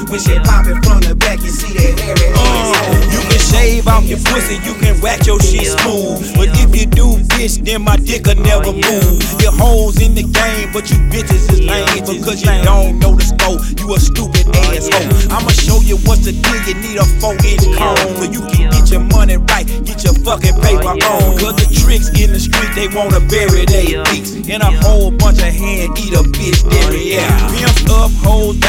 when she poppin' from the back, you see that hairy ass. You can shave off your pussy, you can wax your shit smooth. But if you do, bitch, then my dick'll never move. Your hoes in the game, but you bitches is lame because you don't know the scope. You a stupid asshole. I'ma show you what's the deal. You need a 4-inch cone so you can get your money right, get your fucking paper on. Cause the tricks in the street, they wanna bury their peaks. And a whole bunch of hand eat a bitch every year. Pimps up, hoes